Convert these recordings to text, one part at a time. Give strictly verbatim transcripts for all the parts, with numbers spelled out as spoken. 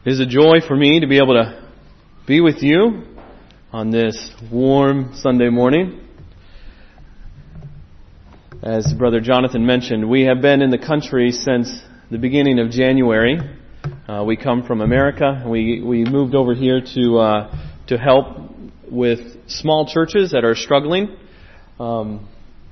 It is a joy for me to be able to be with you on this warm Sunday morning. As Brother Jonathan mentioned, we have been in the country since the beginning of January. Uh, we come from America. We we moved over here to uh, to help with small churches that are struggling. Um,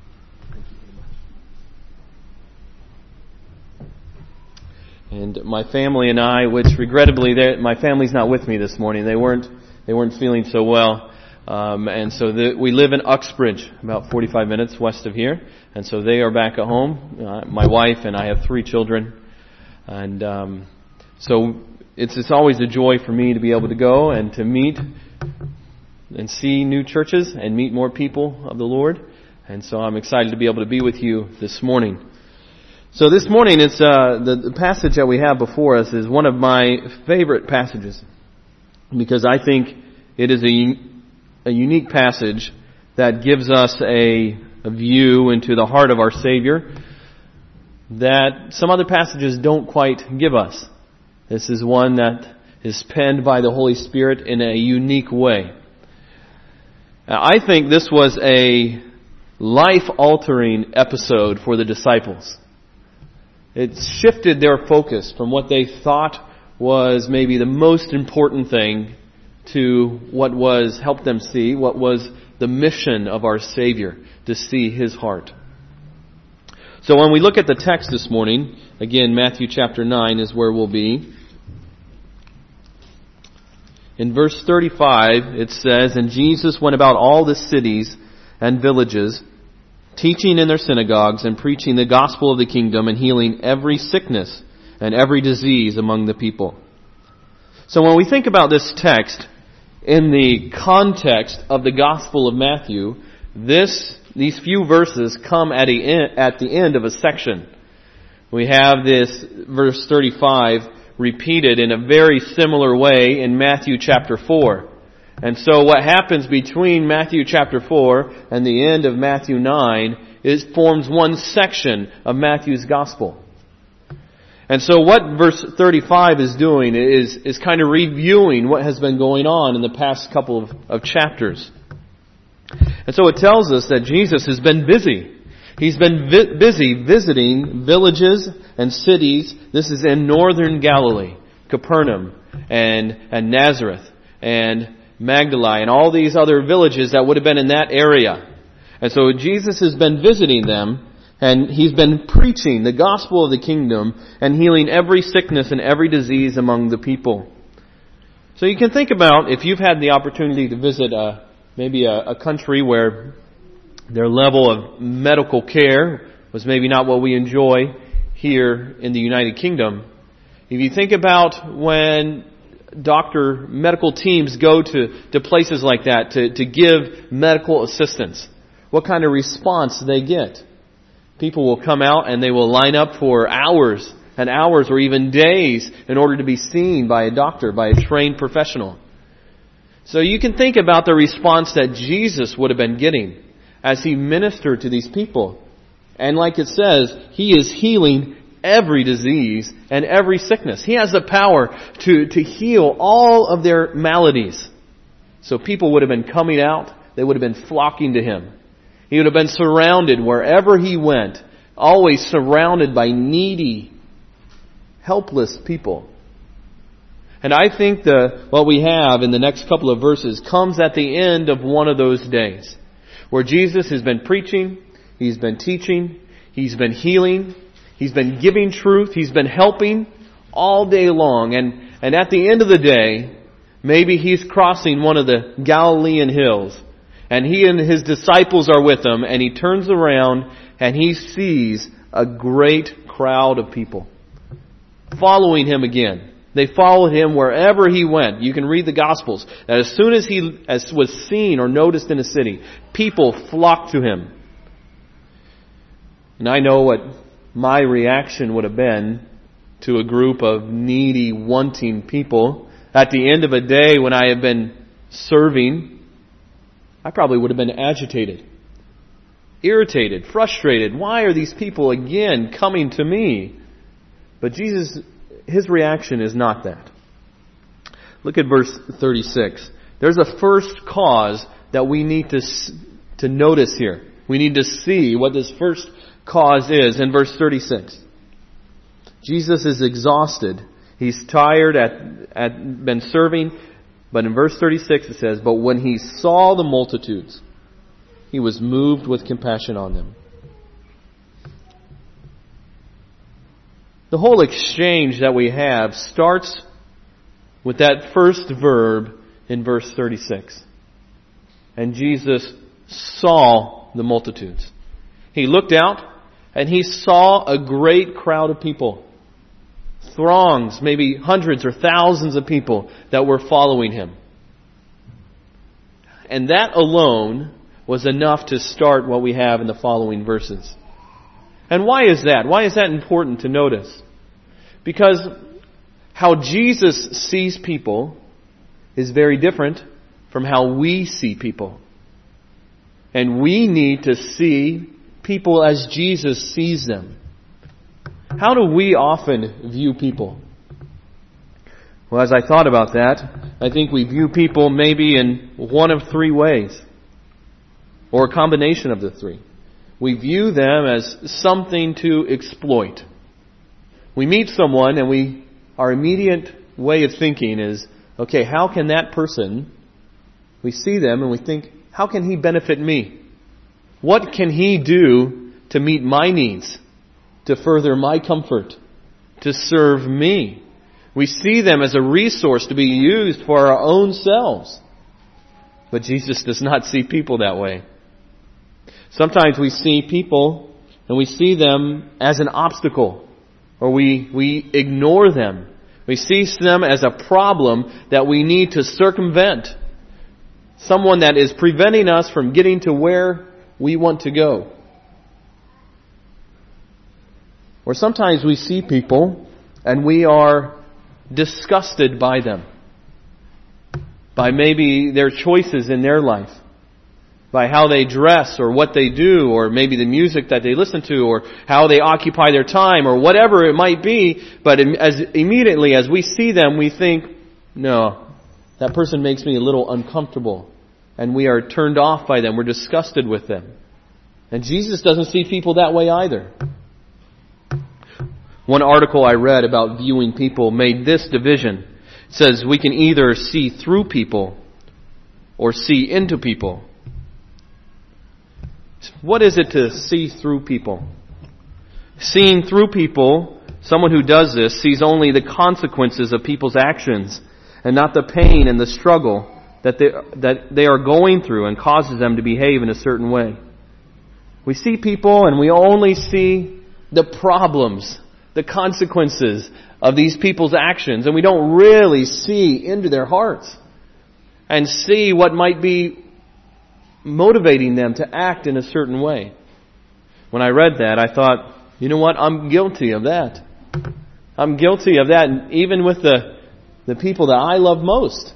And my family and I, which regrettably, my family's not with me this morning. They weren't, they weren't feeling so well. Um, and so the, we live in Uxbridge, about forty-five minutes west of here. And so they are back at home. Uh, my wife and I have three children. And, um, so it's, it's always a joy for me to be able to go and to meet and see new churches and meet more people of the Lord. And so I'm excited to be able to be with you this morning. So this morning, it's uh, the, the passage that we have before us is one of my favorite passages because I think it is a, a unique passage that gives us a, a view into the heart of our Savior that some other passages don't quite give us. This is one that is penned by the Holy Spirit in a unique way. Now, I think this was a life-altering episode for the disciples. It shifted their focus from what they thought was maybe the most important thing to what was, helped them see, what was the mission of our Savior, to see His heart. So when we look at the text this morning, again, Matthew chapter nine is where we'll be. In verse thirty-five, it says, "And Jesus went about all the cities and villages, teaching in their synagogues and preaching the gospel of the kingdom and healing every sickness and every disease among the people." So when we think about this text in the context of the Gospel of Matthew, this these few verses come at, a, at the end of a section. We have this verse thirty-five repeated in a very similar way in Matthew chapter four. And so what happens between Matthew chapter four and the end of Matthew nine is forms one section of Matthew's gospel. And so what verse thirty-five is doing is, is kind of reviewing what has been going on in the past couple of, of chapters. And so it tells us that Jesus has been busy. He's been vi- busy visiting villages and cities. This is in northern Galilee, Capernaum and, and Nazareth and Magdala and all these other villages that would have been in that area. And so Jesus has been visiting them and He's been preaching the gospel of the kingdom and healing every sickness and every disease among the people. So you can think about if you've had the opportunity to visit a, maybe a, a country where their level of medical care was maybe not what we enjoy here in the United Kingdom. If you think about when doctor, medical teams go to, to places like that to, to give medical assistance, what kind of response they get. People will come out and they will line up for hours and hours or even days in order to be seen by a doctor, by a trained professional. So you can think about the response that Jesus would have been getting as He ministered to these people. And like it says, He is healing every disease and every sickness. He has the power to, to heal all of their maladies. So people would have been coming out. They would have been flocking to Him. He would have been surrounded wherever He went, always surrounded by needy, helpless people. And I think the what we have in the next couple of verses comes at the end of one of those days where Jesus has been preaching, He's been teaching, He's been healing, He's been giving truth. He's been helping all day long. And, and at the end of the day, maybe He's crossing one of the Galilean hills. And He and His disciples are with Him. And He turns around and He sees a great crowd of people following Him again. They followed Him wherever He went. You can read the Gospels. That as soon as He as was seen or noticed in a city, people flocked to Him. And I know what my reaction would have been to a group of needy, wanting people. At the end of a day when I have been serving, I probably would have been agitated, irritated, frustrated. Why are these people again coming to me? But Jesus, His reaction is not that. Look at verse thirty-six. There's a first cause that we need to, to notice here. We need to see what this first cause is in verse thirty-six. Jesus is exhausted. He's tired at, at been serving. But in verse thirty-six it says, "But when he saw the multitudes, he was moved with compassion on them." The whole exchange that we have starts with that first verb in verse thirty-six. And Jesus saw the multitudes. He looked out and he saw a great crowd of people. Throngs, maybe hundreds or thousands of people that were following him. And that alone was enough to start what we have in the following verses. And why is that? Why is that important to notice? Because how Jesus sees people is very different from how we see people. And we need to see people as Jesus sees them. How do we often view people? Well, as I thought about that, I think we view people maybe in one of three ways, or a combination of the three. We view them as something to exploit. We meet someone and we, our immediate way of thinking is, okay, how can that person, we see them and we think, how can he benefit me? What can he do to meet my needs? To further my comfort, to serve me. We see them as a resource to be used for our own selves. But Jesus does not see people that way. Sometimes we see people and we see them as an obstacle, or we, we ignore them. We see them as a problem that we need to circumvent. Someone that is preventing us from getting to where we want to go. Or sometimes we see people and we are disgusted by them. By maybe their choices in their life. By how they dress or what they do, or maybe the music that they listen to, or how they occupy their time, or whatever it might be. But as immediately as we see them, we think, no, that person makes me a little uncomfortable. And we are turned off by them. We're disgusted with them. And Jesus doesn't see people that way either. One article I read about viewing people made this division. It says we can either see through people or see into people. What is it to see through people? Seeing through people, someone who does this sees only the consequences of people's actions and not the pain and the struggle that they, that they are going through and causes them to behave in a certain way. We see people and we only see the problems, the consequences of these people's actions, and we don't really see into their hearts and see what might be motivating them to act in a certain way. When I read that, I thought, you know what? I'm guilty of that. I'm guilty of that, even with the, the people that I love most.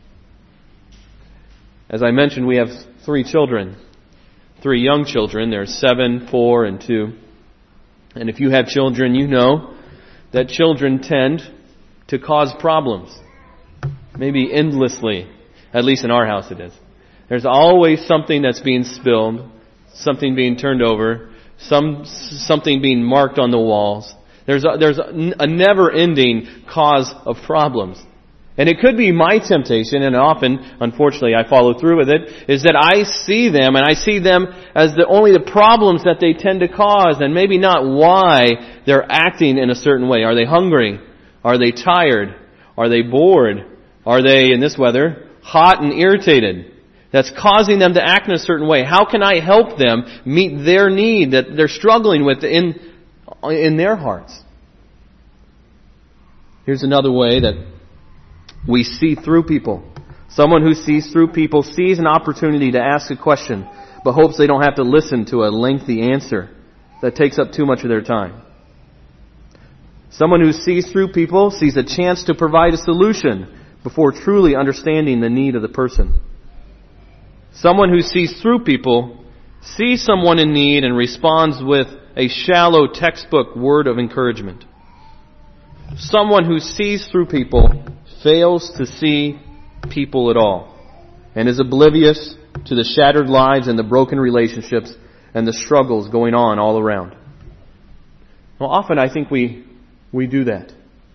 As I mentioned, we have three children. Three young children. They're seven, four, and two. And if you have children, you know that children tend to cause problems. Maybe endlessly. At least in our house it is. There's always something that's being spilled, something being turned over, some something being marked on the walls. There's a, there's a, a never-ending cause of problems. And it could be my temptation, and often, unfortunately, I follow through with it, is that I see them, and I see them as the only the problems that they tend to cause, and maybe not why they're acting in a certain way. Are they hungry? Are they tired? Are they bored? Are they, in this weather, hot and irritated? That's causing them to act in a certain way. How can I help them meet their need that they're struggling with in, in their hearts? Here's another way that we see through people. Someone who sees through people sees an opportunity to ask a question, but hopes they don't have to listen to a lengthy answer that takes up too much of their time. Someone who sees through people sees a chance to provide a solution before truly understanding the need of the person. Someone who sees through people sees someone in need and responds with a shallow textbook word of encouragement. Someone who sees through people fails to see people at all and is oblivious to the shattered lives and the broken relationships and the struggles going on all around. Well, often I think we we do that.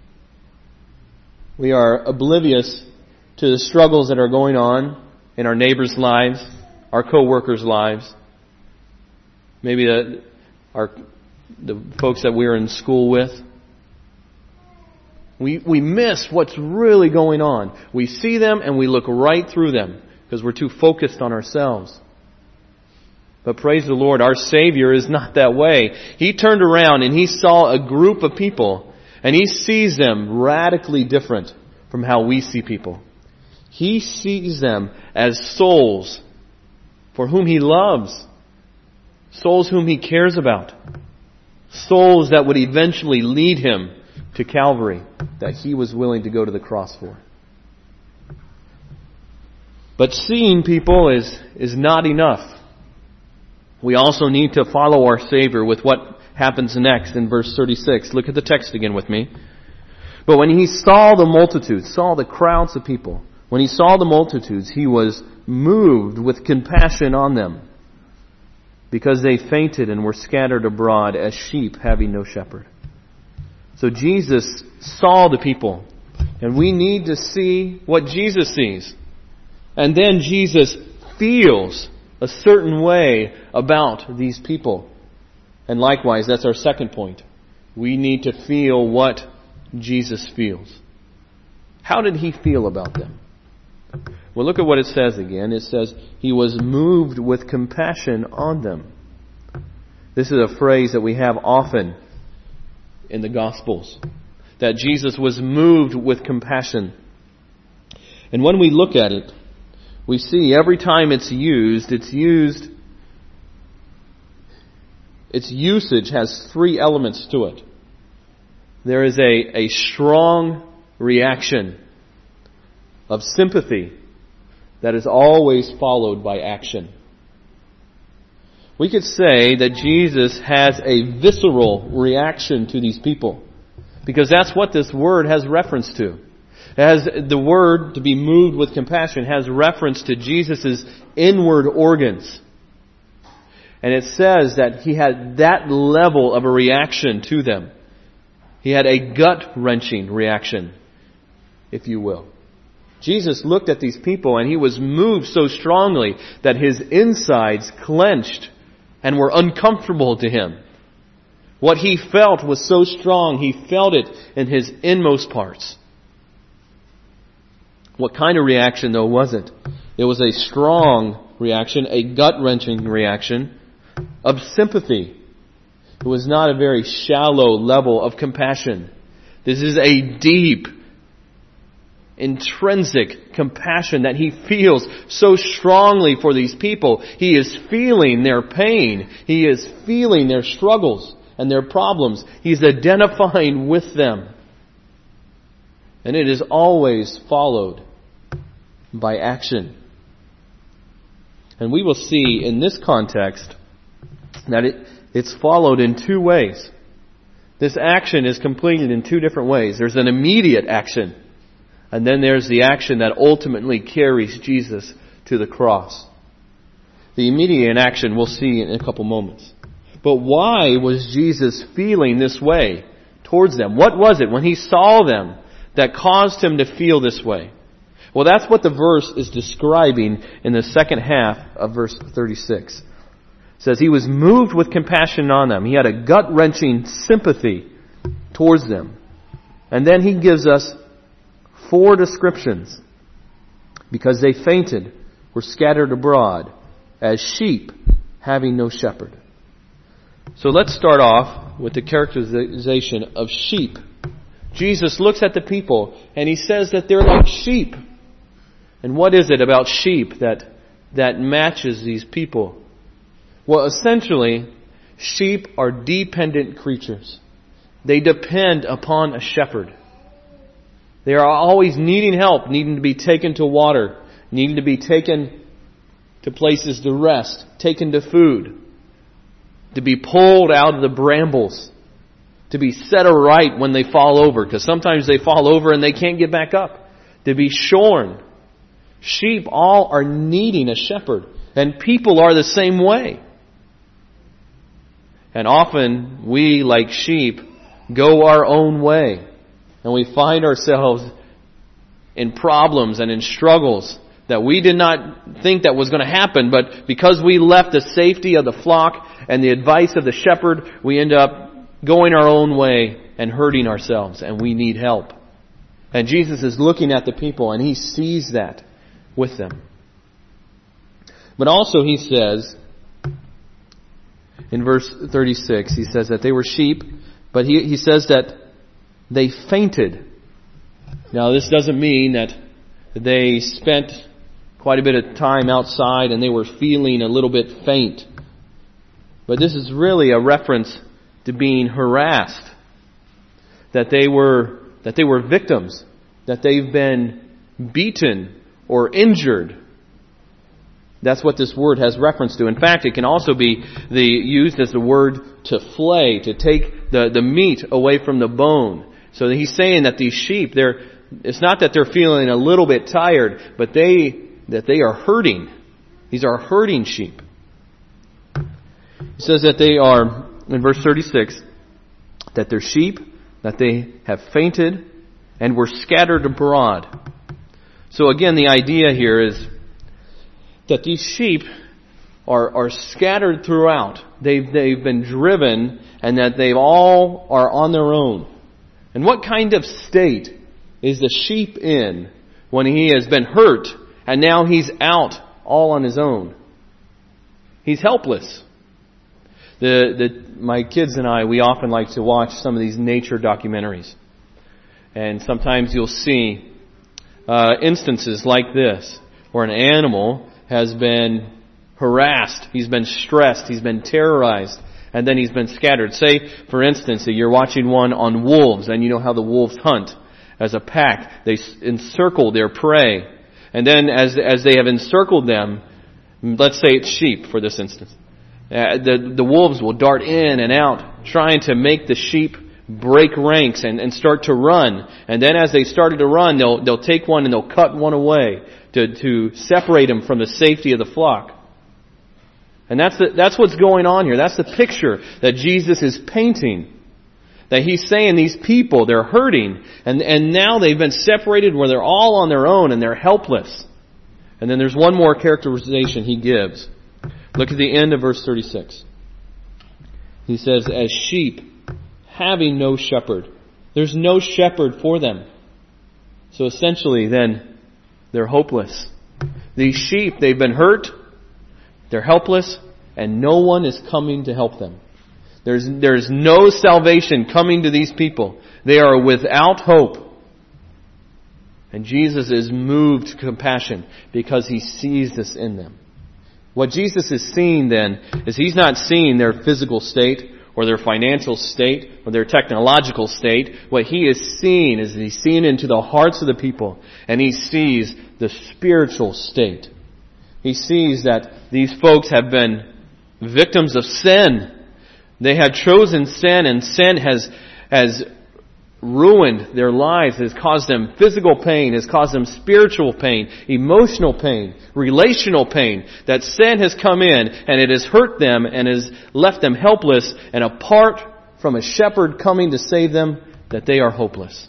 We are oblivious to the struggles that are going on in our neighbors' lives, our co-workers' lives, maybe the, our the folks that we're in school with. We we miss what's really going on. We see them and we look right through them because we're too focused on ourselves. But praise the Lord, our Savior is not that way. He turned around and He saw a group of people and He sees them radically different from how we see people. He sees them as souls for whom He loves, souls whom He cares about, souls that would eventually lead Him to Calvary, that He was willing to go to the cross for. But seeing people is, is not enough. We also need to follow our Savior with what happens next in verse thirty-six. Look at the text again with me. But when He saw the multitudes, saw the crowds of people, when He saw the multitudes, He was moved with compassion on them, because they fainted and were scattered abroad as sheep having no shepherd. So Jesus saw the people, and we need to see what Jesus sees. And then Jesus feels a certain way about these people. And likewise, that's our second point. We need to feel what Jesus feels. How did He feel about them? Well, look at what it says again. It says, He was moved with compassion on them. This is a phrase that we have often in the Gospels, that Jesus was moved with compassion. And when we look at it, we see every time it's used, it's used, its usage has three elements to it. There is a, a strong reaction of sympathy that is always followed by action. We could say that Jesus has a visceral reaction to these people, because that's what this word has reference to. It has the word to be moved with compassion has reference to Jesus' inward organs. And it says that He had that level of a reaction to them. He had a gut-wrenching reaction, if you will. Jesus looked at these people and He was moved so strongly that His insides clenched and were uncomfortable to Him. What He felt was so strong, He felt it in His inmost parts. What kind of reaction, though, was it? It was a strong reaction, a gut-wrenching reaction of sympathy. It was not a very shallow level of compassion. This is a deep, intrinsic compassion that He feels so strongly for these people. He is feeling their pain. He is feeling their struggles and their problems. He's identifying with them. And it is always followed by action. And we will see in this context that it, it's followed in two ways. This action is completed in two different ways. There's an immediate action, and then there's the action that ultimately carries Jesus to the cross. The immediate action we'll see in a couple moments. But why was Jesus feeling this way towards them? What was it when He saw them that caused Him to feel this way? Well, that's what the verse is describing in the second half of verse thirty-six. It says He was moved with compassion on them. He had a gut-wrenching sympathy towards them. And then He gives us four descriptions. Because they fainted, were scattered abroad, as sheep having no shepherd. So let's start off with the characterization of sheep. Jesus looks at the people and He says that they're like sheep. And what is it about sheep that, that matches these people? Well, essentially, sheep are dependent creatures. They depend upon a shepherd. They are always needing help, needing to be taken to water, needing to be taken to places to rest, taken to food, to be pulled out of the brambles, to be set aright when they fall over, because sometimes they fall over and they can't get back up. to be shorn. Sheep all are needing a shepherd. And people are the same way. And often we, like sheep, go our own way. And we find ourselves in problems and in struggles that we did not think that was going to happen. But because we left the safety of the flock and the advice of the shepherd, we end up going our own way and hurting ourselves. And we need help. And Jesus is looking at the people and He sees that with them. But also He says, in verse thirty-six, He says that they were sheep, but He, he says that they fainted. Now this doesn't mean that they spent quite a bit of time outside and they were feeling a little bit faint. But this is really a reference to being harassed. That they were, that they were victims. That they've been beaten or injured. That's what this word has reference to. In fact, it can also be the, used as the word to flay, to take the, the meat away from the bone. So he's saying that these sheep, they're, it's not that they're feeling a little bit tired, but they, that they are hurting. These are hurting sheep. He says that they are, in verse thirty-six, that they're sheep, that they have fainted, and were scattered abroad. So again, the idea here is that these sheep are, are scattered throughout. They've, they've been driven, and that they all are on their own. And what kind of state is the sheep in when he has been hurt and now he's out all on his own? He's helpless. The, the, my kids and I, we often like to watch some of these nature documentaries. And sometimes you'll see uh, instances like this, where an animal has been harassed, he's been stressed, he's been terrorized, and then he's been scattered. Say, for instance, that you're watching one on wolves, and you know how the wolves hunt as a pack. They encircle their prey. And then as, as they have encircled them, let's say it's sheep for this instance, uh, the, the wolves will dart in and out, trying to make the sheep break ranks and, and start to run. And then as they started to run, they'll, they'll take one and they'll cut one away to, to separate them from the safety of the flock. And that's the, that's what's going on here. That's the picture that Jesus is painting. That He's saying these people, they're hurting, and, and now they've been separated where they're all on their own and they're helpless. And then there's one more characterization He gives. Look at the end of verse thirty-six. He says, as sheep having no shepherd. There's no shepherd for them. So essentially then, they're hopeless. These sheep, they've been hurt, they're helpless, and no one is coming to help them. There's, there's no salvation coming to these people. They are without hope. And Jesus is moved to compassion because He sees this in them. What Jesus is seeing then is He's not seeing their physical state or their financial state or their technological state. What He is seeing is He's seeing into the hearts of the people, and He sees the spiritual state. He sees that these folks have been victims of sin. They have chosen sin, and sin has, has ruined their lives, has caused them physical pain, has caused them spiritual pain, emotional pain, relational pain. That sin has come in and it has hurt them and has left them helpless, and apart from a shepherd coming to save them, that they are hopeless.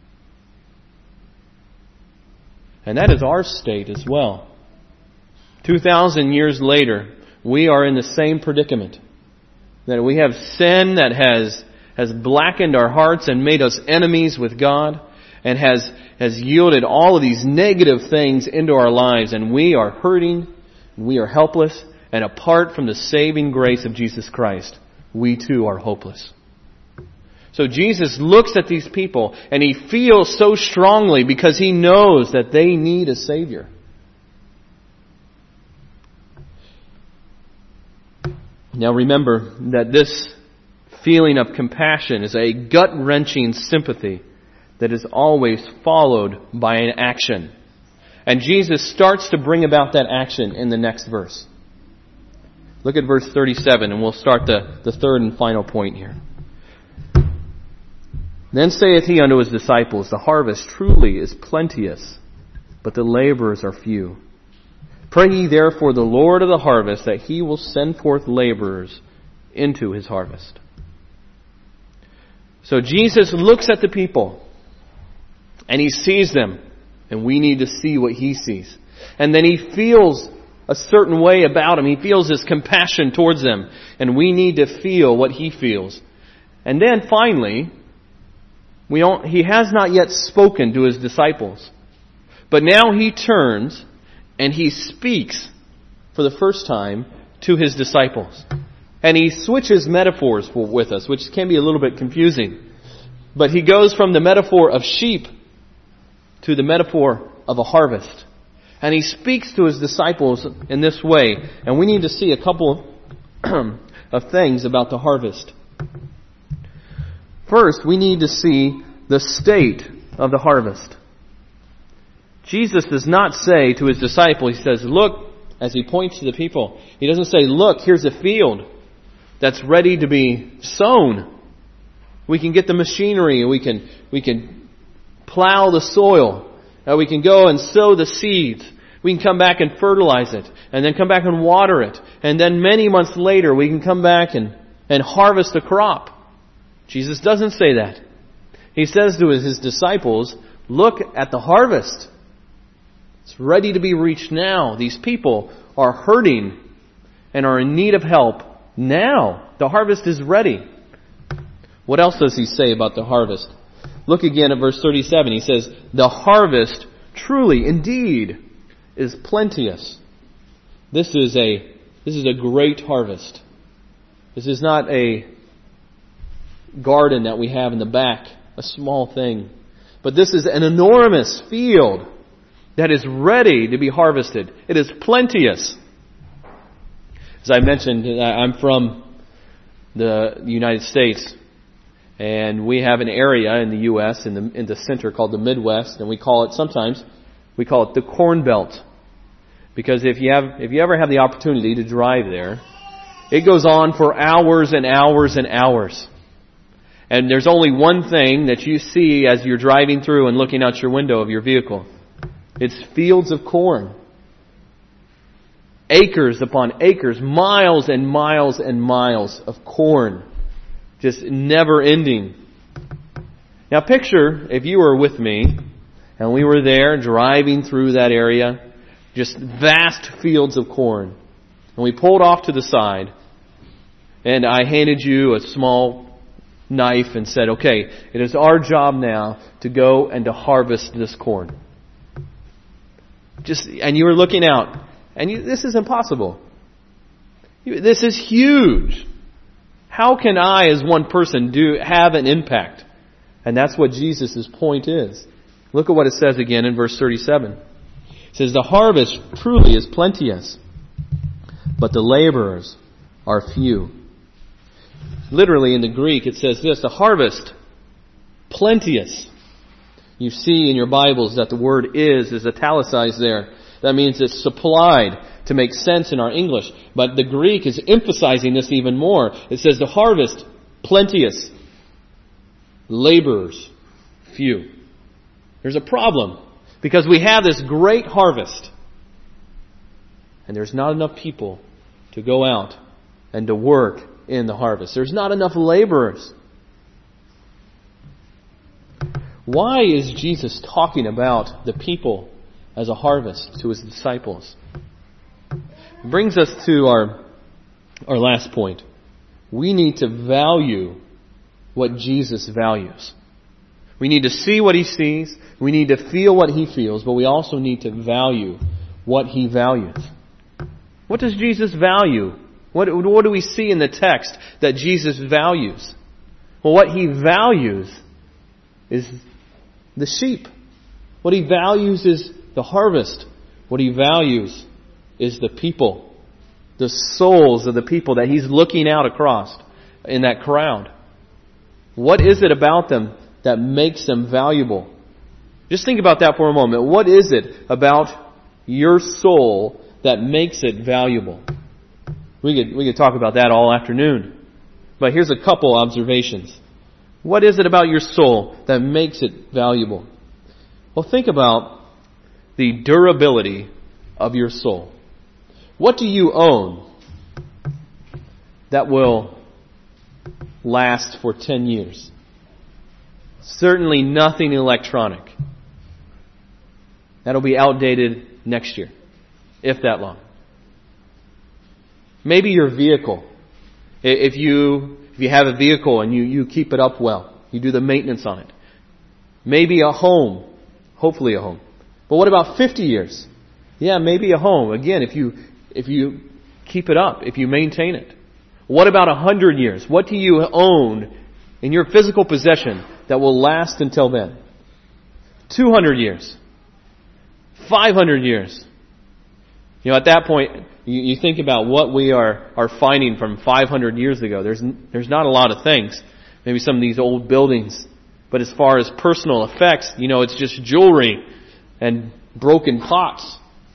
And that is our state as well. Two thousand years later, we are in the same predicament. That we have sin that has has blackened our hearts and made us enemies with God, and has has yielded all of these negative things into our lives, and we are hurting, we are helpless, and apart from the saving grace of Jesus Christ, we too are hopeless. So Jesus looks at these people and He feels so strongly because He knows that they need a Savior. Now remember that this feeling of compassion is a gut-wrenching sympathy that is always followed by an action. And Jesus starts to bring about that action in the next verse. Look at verse thirty-seven, and we'll start the, the third and final point here. Then saith he unto his disciples, the harvest truly is plenteous, but the laborers are few. Pray ye therefore the Lord of the harvest that he will send forth laborers into his harvest. So Jesus looks at the people and he sees them, and we need to see what he sees. And then he feels a certain way about them. He feels his compassion towards them, and we need to feel what he feels. And then finally, we don't, he has not yet spoken to his disciples. But now he turns and he speaks for the first time to his disciples. And he switches metaphors with us, which can be a little bit confusing. But he goes from the metaphor of sheep to the metaphor of a harvest. And he speaks to his disciples in this way. And we need to see a couple of things about the harvest. First, we need to see the state of the harvest. Jesus does not say to his disciples, he says, look, as he points to the people, he doesn't say, look, here's a field that's ready to be sown. We can get the machinery, and we can, we can plow the soil. Uh, we can go and sow the seeds. We can come back and fertilize it, and then come back and water it. And then many months later, we can come back and, and harvest the crop. Jesus doesn't say that. He says to his disciples, look at the harvest. It's ready to be reached now. These people are hurting and are in need of help now. The harvest is ready. What else does he say about the harvest? Look again at verse thirty-seven. He says, the harvest truly, indeed, is plenteous. This is a, this is a great harvest. This is not a garden that we have in the back, a small thing. But this is an enormous field that is ready to be harvested. It is plenteous. As I mentioned, I'm from the United States, and we have an area in the U S in the in the center called the Midwest, and we call it sometimes we call it the Corn Belt, because if you have if you ever have the opportunity to drive there, it goes on for hours and hours and hours. And there's only one thing that you see as you're driving through and looking out your window of your vehicle. It's fields of corn. Acres upon acres, miles and miles and miles of corn. Just never ending. Now picture if you were with me and we were there driving through that area, just vast fields of corn. And we pulled off to the side and I handed you a small knife and said, okay, it is our job now to go and to harvest this corn. Just, and you were looking out, and you, this is impossible. You, this is huge. How can I, as one person, do have an impact? And that's what Jesus' point is. Look at what it says again in verse thirty-seven. It says, the harvest truly is plenteous, but the laborers are few. Literally in the Greek it says this, the harvest, plenteous. You see in your Bibles that the word is is italicized there. That means it's supplied to make sense in our English. But the Greek is emphasizing this even more. It says the harvest, plenteous. Laborers, few. There's a problem. Because we have this great harvest. And there's not enough people to go out and to work in the harvest. There's not enough laborers. Why is Jesus talking about the people as a harvest to his disciples? It brings us to our, our last point. We need to value what Jesus values. We need to see what he sees. We need to feel what he feels. But we also need to value what he values. What does Jesus value? What, what do we see in the text that Jesus values? Well, what he values is the sheep. What he values is the harvest. What he values is the people. The souls of the people that he's looking out across in that crowd. What is it about them that makes them valuable? Just think about that for a moment. What is it about your soul that makes it valuable? We could, we could talk about that all afternoon. But here's a couple observations. What is it about your soul that makes it valuable? Well, think about the durability of your soul. What do you own that will last for ten years? Certainly nothing electronic. That'll be outdated next year, if that long. Maybe your vehicle. If you if you have a vehicle and you, you keep it up well, you do the maintenance on it. Maybe a home, hopefully a home. But what about fifty years? Yeah, maybe a home. Again, if you if you keep it up, if you maintain it. What about a hundred years? What do you own in your physical possession that will last until then? Two hundred years. Five hundred years. You know, at that point, you, you think about what we are, are finding from five hundred years ago. There's there's not a lot of things. Maybe some of these old buildings. But as far as personal effects, you know, it's just jewelry and broken pots.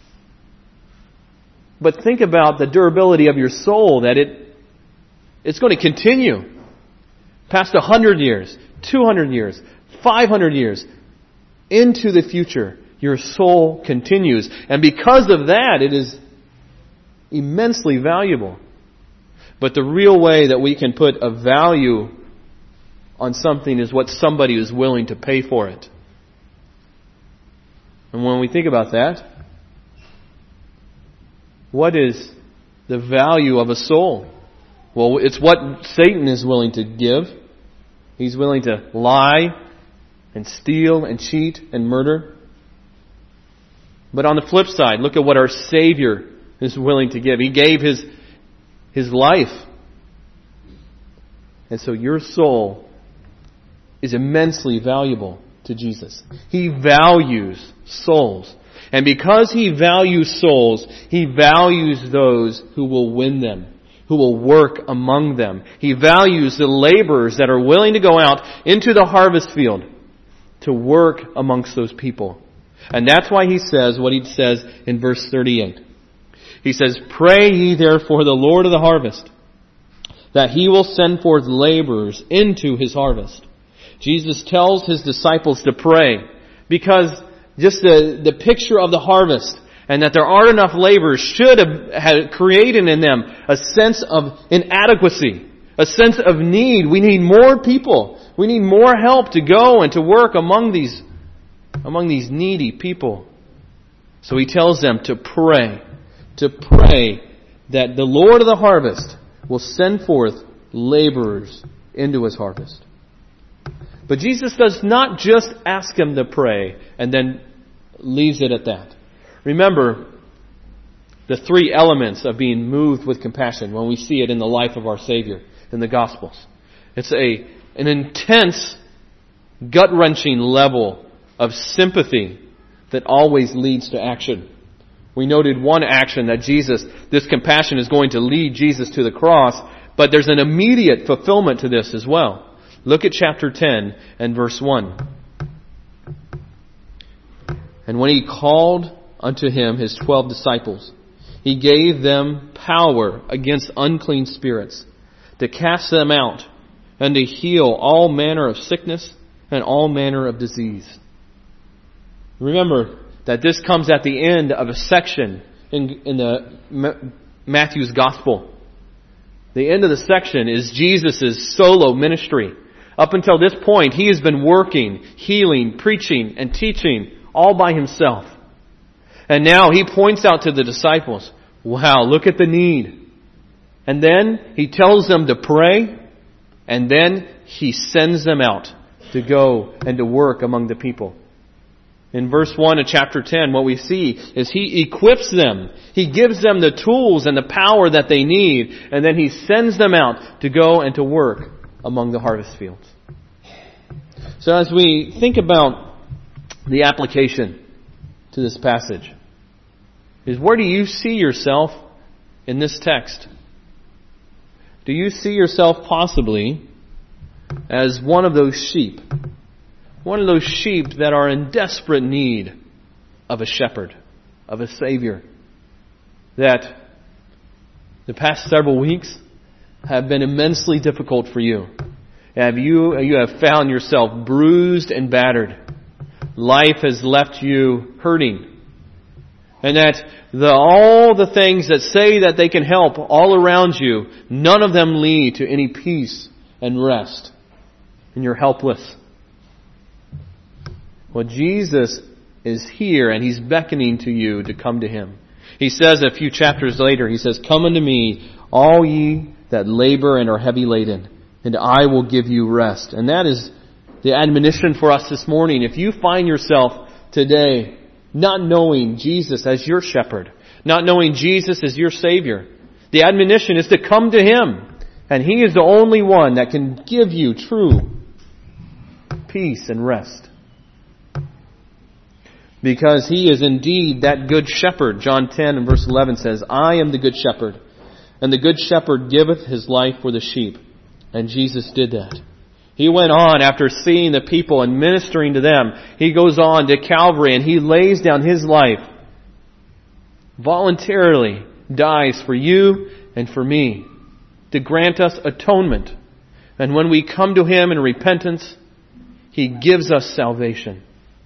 But think about the durability of your soul, that it it's going to continue past one hundred years, two hundred years, five hundred years, into the future. Your soul continues. And because of that, it is immensely valuable. But the real way that we can put a value on something is what somebody is willing to pay for it. And when we think about that, what is the value of a soul? Well, it's what Satan is willing to give. He's willing to lie and steal and cheat and murder. But on the flip side, look at what our Savior is willing to give. He gave His, His life. And so your soul is immensely valuable to Jesus. He values souls. And because He values souls, He values those who will win them, who will work among them. He values the laborers that are willing to go out into the harvest field to work amongst those people. And that's why He says what He says in verse thirty-eight. He says, "Pray ye therefore the Lord of the harvest, that He will send forth laborers into His harvest." Jesus tells His disciples to pray because just the, the picture of the harvest and that there aren't enough laborers should have, have created in them a sense of inadequacy, a sense of need. We need more people. We need more help to go and to work among these among these needy people. So He tells them to pray, to pray that the Lord of the harvest will send forth laborers into His harvest. But Jesus does not just ask them to pray and then leaves it at that. Remember the three elements of being moved with compassion when we see it in the life of our Savior in the Gospels. It's a an intense, gut-wrenching level of sympathy that always leads to action. We noted one action that Jesus, this compassion is going to lead Jesus to the cross, but there's an immediate fulfillment to this as well. Look at chapter ten and verse one. "And when He called unto Him His twelve disciples, He gave them power against unclean spirits, to cast them out, and to heal all manner of sickness and all manner of disease." Remember that this comes at the end of a section in, in the Matthew's Gospel. The end of the section is Jesus' solo ministry. Up until this point, He has been working, healing, preaching, and teaching all by Himself. And now He points out to the disciples, wow, look at the need. And then He tells them to pray, and then He sends them out to go and to work among the people. In verse one of chapter ten, what we see is He equips them. He gives them the tools and the power that they need, and then He sends them out to go and to work among the harvest fields. So as we think about the application to this passage, is where do you see yourself in this text? Do you see yourself possibly as one of those sheep? One of those sheep that are in desperate need of a shepherd, of a Savior. That the past several weeks have been immensely difficult for you. Have you, you have found yourself bruised and battered. Life has left you hurting. And that the, all the things that say that they can help all around you, none of them lead to any peace and rest. And you're helpless. Well, Jesus is here and He's beckoning to you to come to Him. He says a few chapters later, He says, "Come unto me, all ye that labor and are heavy laden, and I will give you rest." And that is the admonition for us this morning. If you find yourself today not knowing Jesus as your shepherd, not knowing Jesus as your Savior, the admonition is to come to Him. And He is the only one that can give you true peace and rest. Because He is indeed that good shepherd. John ten and verse eleven says, "I am the good shepherd, and the good shepherd giveth his life for the sheep." And Jesus did that. He went on after seeing the people and ministering to them. He goes on to Calvary and He lays down His life. Voluntarily dies for you and for me to grant us atonement. And when we come to Him in repentance, He gives us salvation.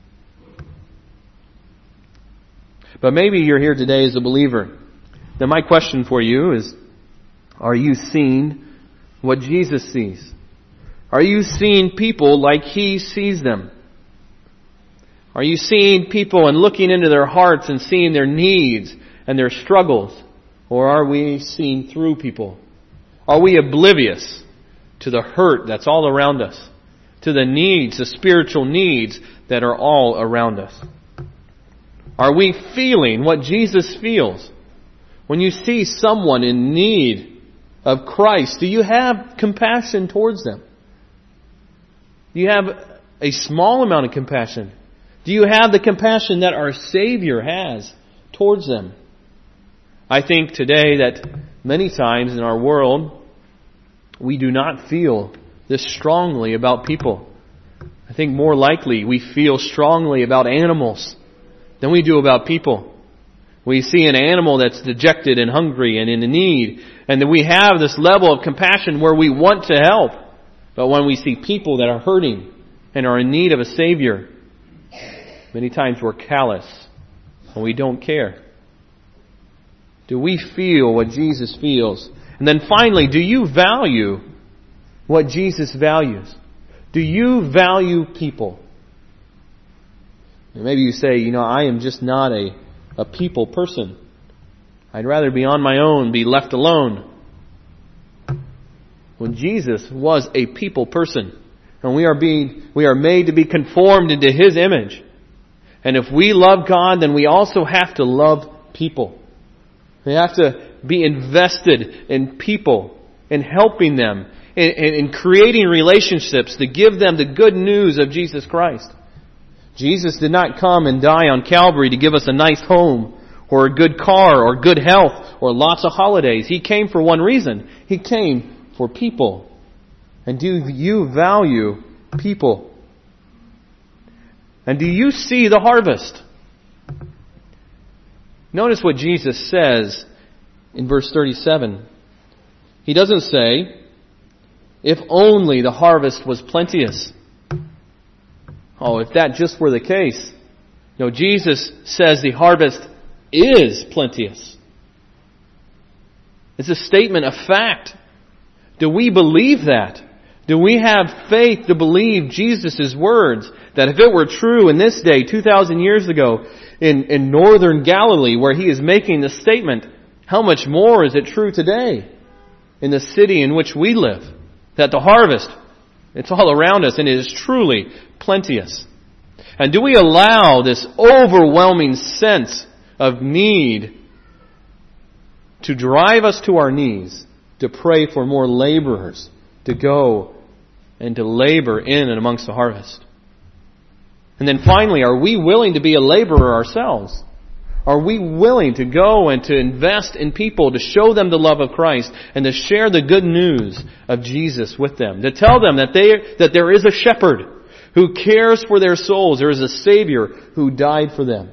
But maybe you're here today as a believer. Then my question for you is, are you seeing what Jesus sees? Are you seeing people like He sees them? Are you seeing people and looking into their hearts and seeing their needs and their struggles? Or are we seeing through people? Are we oblivious to the hurt that's all around us? To the needs, the spiritual needs that are all around us? Are we feeling what Jesus feels? When you see someone in need of Christ, do you have compassion towards them? Do you have a small amount of compassion? Do you have the compassion that our Savior has towards them? I think today that many times in our world, we do not feel this strongly about people. I think more likely we feel strongly about animals than we do about people. We see an animal that's dejected and hungry and in need, and then we have this level of compassion where we want to help. But when we see people that are hurting and are in need of a Savior, many times we're callous and we don't care. Do we feel what Jesus feels? And then finally, do you value what Jesus values? Do you value people? And maybe you say, you know, I am just not a, a people person. I'd rather be on my own, be left alone. When Jesus was a people person, and we are being, we are made to be conformed into His image. And if we love God, then we also have to love people. We have to be invested in people, in helping them, in, in, in creating relationships to give them the good news of Jesus Christ. Jesus did not come and die on Calvary to give us a nice home, or a good car, or good health, or lots of holidays. He came for one reason. He came for people. And do you value people? And do you see the harvest? Notice what Jesus says in verse thirty-seven. He doesn't say, "If only the harvest was plenteous." Oh, if that just were the case. No, Jesus says the harvest is plenteous. It's a statement of fact. Do we believe that? Do we have faith to believe Jesus' words? That if it were true in this day, two thousand years ago, in, in northern Galilee, where He is making the statement, how much more is it true today in the city in which we live? That the harvest, it's all around us and it is truly plenteous. And do we allow this overwhelming sense of need to drive us to our knees, to pray for more laborers to go and to labor in and amongst the harvest? And then finally, are we willing to be a laborer ourselves? Are we willing to go and to invest in people, to show them the love of Christ, and to share the good news of Jesus with them? To tell them that they that there is a shepherd who cares for their souls. There is a Savior who died for them.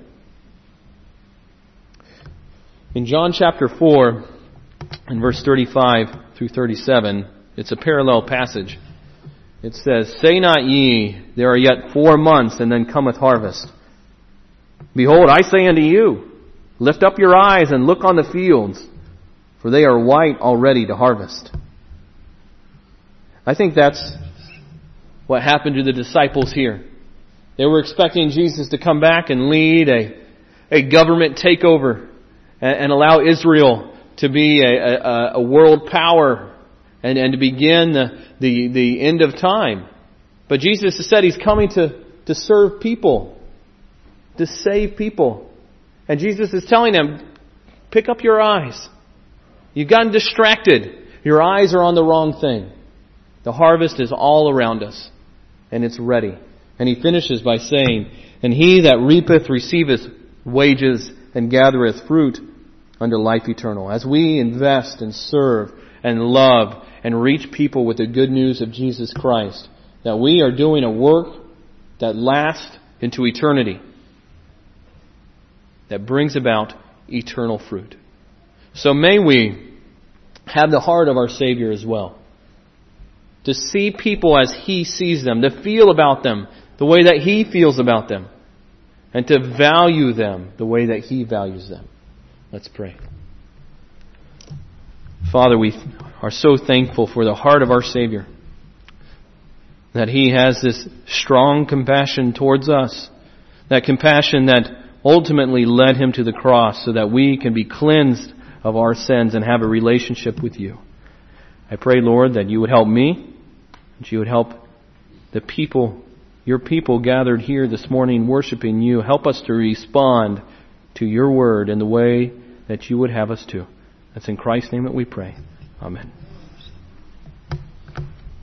In John chapter four, in verse thirty-five through thirty-seven, it's a parallel passage. It says, "Say not ye, there are yet four months, and then cometh harvest. Behold, I say unto you, lift up your eyes and look on the fields, for they are white already to harvest." I think that's what happened to the disciples here. They were expecting Jesus to come back and lead a, a government takeover and, and allow Israel to be a, a, a world power and, and to begin the, the, the end of time. But Jesus has said He's coming to, to serve people, to save people. And Jesus is telling them, pick up your eyes. You've gotten distracted. Your eyes are on the wrong thing. The harvest is all around us, and it's ready. And He finishes by saying, "And he that reapeth receiveth wages and gathereth fruit unto life eternal." As we invest and serve and love and reach people with the good news of Jesus Christ, that we are doing a work that lasts into eternity, that brings about eternal fruit. So may we have the heart of our Savior as well. To see people as He sees them, to feel about them the way that He feels about them, and to value them the way that He values them. Let's pray. Father, we are so thankful for the heart of our Savior, that He has this strong compassion towards us, that compassion that ultimately led Him to the cross so that we can be cleansed of our sins and have a relationship with You. I pray, Lord, that You would help me, that You would help the people, Your people gathered here this morning worshiping You. Help us to respond to Your word in the way that You would have us to. That's in Christ's name that we pray. Amen.